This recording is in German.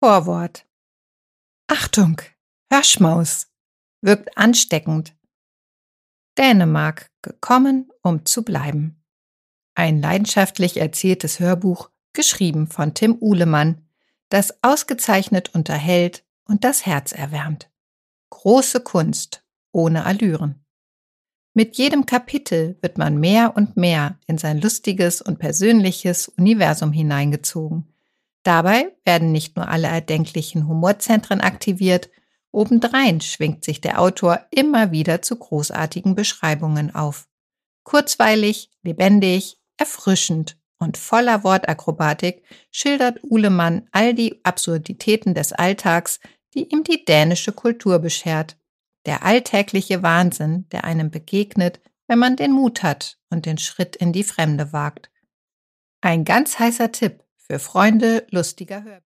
Vorwort. Achtung, Hörschmaus, wirkt ansteckend. Dänemark, gekommen, um zu bleiben. Ein leidenschaftlich erzähltes Hörbuch, geschrieben von Tim Uhlemann, das ausgezeichnet unterhält und das Herz erwärmt. Große Kunst, ohne Allüren. Mit jedem Kapitel wird man mehr und mehr in sein lustiges und persönliches Universum hineingezogen. Dabei werden nicht nur alle erdenklichen Humorzentren aktiviert, obendrein schwingt sich der Autor immer wieder zu großartigen Beschreibungen auf. Kurzweilig, lebendig, erfrischend und voller Wortakrobatik schildert Uhlemann all die Absurditäten des Alltags, die ihm die dänische Kultur beschert. Der alltägliche Wahnsinn, der einem begegnet, wenn man den Mut hat und den Schritt in die Fremde wagt. Ein ganz heißer Tipp für Freunde lustiger Hörbücher.